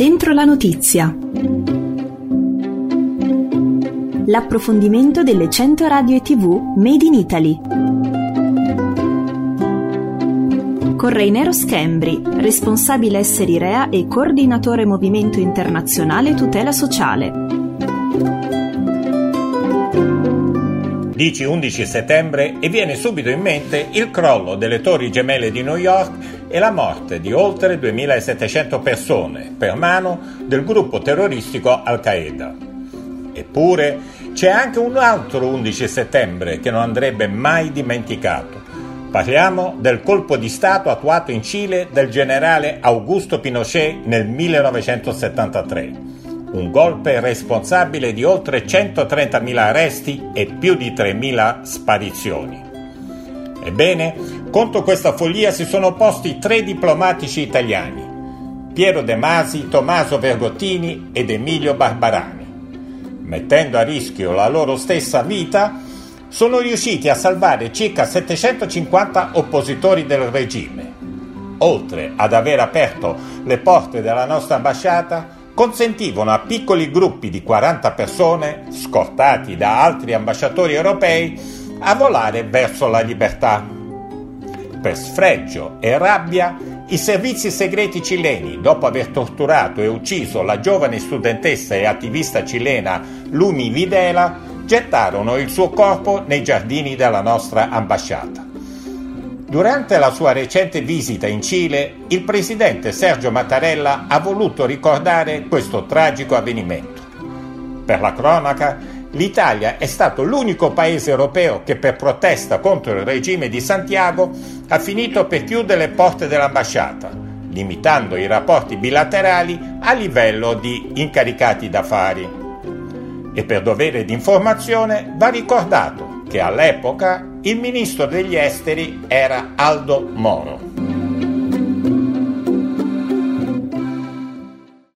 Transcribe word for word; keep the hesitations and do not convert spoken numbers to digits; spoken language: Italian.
Dentro la notizia. L'approfondimento delle cento radio e tivù Made in Italy. Con Reinero Schembri, responsabile esseri Rea e coordinatore Movimento Internazionale Tutela Sociale. Dici undici settembre e viene subito in mente il crollo delle Torri Gemelle di New York e la morte di oltre duemilasettecento persone per mano del gruppo terroristico Al-Qaeda. Eppure c'è anche un altro undici settembre che non andrebbe mai dimenticato. Parliamo del colpo di Stato attuato in Cile del generale Augusto Pinochet nel millenovecentosettantatré. Un golpe responsabile di oltre centotrentamila arresti e più di tremila sparizioni. Ebbene, contro questa follia si sono opposti tre diplomatici italiani: Piero De Masi, Tommaso Vergottini ed Emilio Barbarani. Mettendo a rischio la loro stessa vita, sono riusciti a salvare circa settecentocinquanta oppositori del regime. Oltre ad aver aperto le porte della nostra ambasciata, consentivano a piccoli gruppi di quaranta persone, scortati da altri ambasciatori europei, a volare verso la libertà. Per sfregio e rabbia, i servizi segreti cileni, dopo aver torturato e ucciso la giovane studentessa e attivista cilena Lumi Videla, gettarono il suo corpo nei giardini della nostra ambasciata. Durante la sua recente visita in Cile, il presidente Sergio Mattarella ha voluto ricordare questo tragico avvenimento. Per la cronaca, l'Italia è stato l'unico paese europeo che per protesta contro il regime di Santiago ha finito per chiudere le porte dell'ambasciata, limitando i rapporti bilaterali a livello di incaricati d'affari. E per dovere di informazione va ricordato che all'epoca il ministro degli esteri era Aldo Moro.